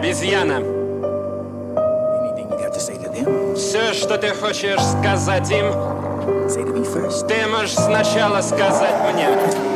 Обезьяна. Все, что ты хочешь сказать им, ты можешь сначала сказать мне.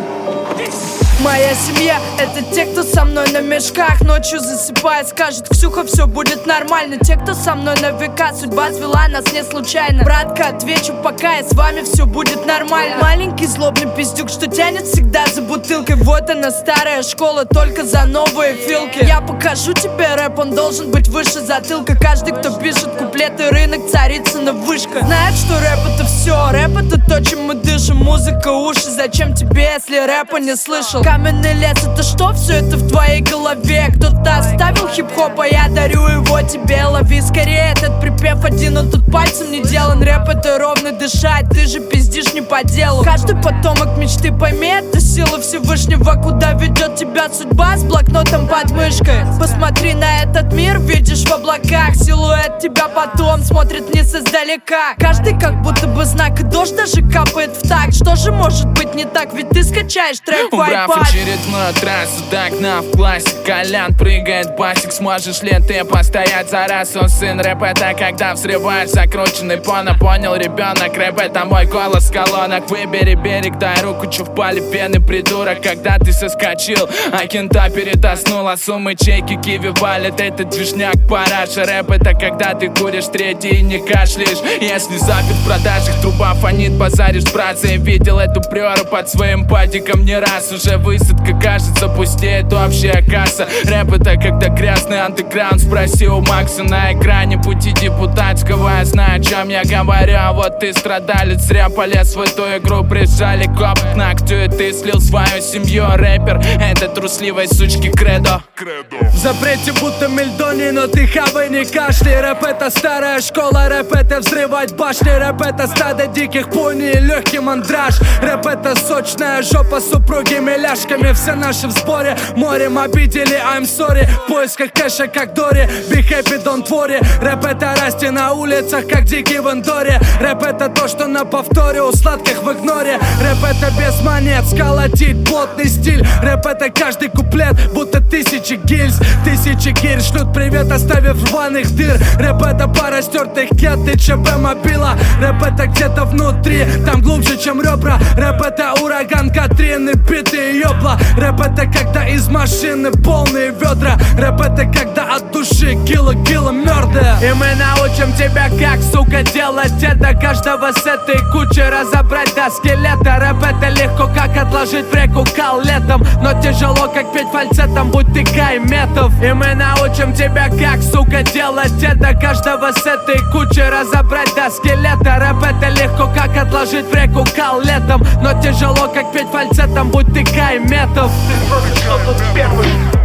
Моя семья — это те, кто со мной на мешках. Ночью засыпает, скажет: Ксюха, все будет нормально. Те, кто со мной на века, судьба свела нас не случайно. Братка, отвечу, пока я с вами, все будет нормально. Маленький злобный пиздюк, что тянет всегда за бутылкой. Вот она, старая школа, только за новые филки. Я покажу тебе рэп, он должен быть выше затылка. Каждый, кто пишет куплеты, рынок, царицына вышка. Знает, что рэп — это все, рэп — это то, чем мы дышим. Музыка, уши, зачем тебе, если рэпа не слышал? Каменный лес — это что? Все это в твоей голове. Кто-то оставил хип-хоп, а я дарю его тебе. Лови скорее этот припев один, он тут пальцем не делан. Рэп — это ровно дышать, ты же пиздишь не по делу. Каждый потомок мечты, пойми, это сила Всевышнего. Куда ведет тебя судьба с блокнотом под мышкой? Посмотри на этот мир, видишь в облаках. Силуэт тебя потом смотрит вниз издалека. Каждый как будто бы знак, и дождь даже капает в такт. Что же может быть не так, ведь ты скачаешь трек в iPad. Очередную трассу, догнав классик. Колян прыгает басик, сможешь ли ты постоять за раз? Он сын рэп, это когда взрываешь закрученный поно. Понял, ребенок, рэп — это мой голос в колоннах. Выбери берег, дай руку, чё впали пены, придурок. Когда ты соскочил, а кента перетаснула, суммы, чеки, киви валят. Это движняк, параша. Рэп — это когда ты куришь третий и не кашляешь. Если запит в продажах, труба фонит, базаришь с братцей. Видел эту прёру под своим падиком не раз. Уже высадка, кажется, пустеет общая касса. Рэп — это когда грязный андеграунд. Спроси у Макса на экране пути депутатского. Я знаю, о чем я говорю, а вот ты страдалец. Зря полез в эту игру, прижали коп к ногтю, и ты слил свою семью. Рэпер — это трусливой сучки кредо. В запрете будто мельдоний, но ты хавай, не кашли. Рэп — это старая школа, рэп — это взрывать башни. Рэп — это стадо диких пони и легкий мандраж. Рэп — это сочная жопа с упругими ляжками. Все наши в сборе, морем обидели, I'm sorry. В поисках кэша, как Дори, be happy, don't worry. Рэп — это расти на улицах, как дикий в Эндоре. Рэп — это то, что на повторе у сладких в игноре. Рэп — это без монет, сколотить плотный стиль. Рэп — это каждый куплет, будто тысячи гильз. Тысячи гирь шлют привет, оставив рваных дыр. Рэп — это пара стертых кет и ЧБ мобила. Рэп — это где-то внутри, там глубже, чем ребра. Рэп — это ураган Катрины, битые ёбла. Рэп — это когда из машины полные ведра. Рэп — это когда от души кило мёрда. И мы научим тебя, как, сука, делать это. Каждого с этой кучи разобрать до скелета. Рэп — это легко, как отложить в реку кал летом, но тяжело, как петь фальцетом, будь ты Кайметов. И мы научим тебя, как, сука, делать это. Каждого с этой кучи разобрать до скелета. Рэп — это легко, как отложить в реку кал летом, но тяжело, как петь фальцетом, будь ты Кайметов. Ты кто тут первый?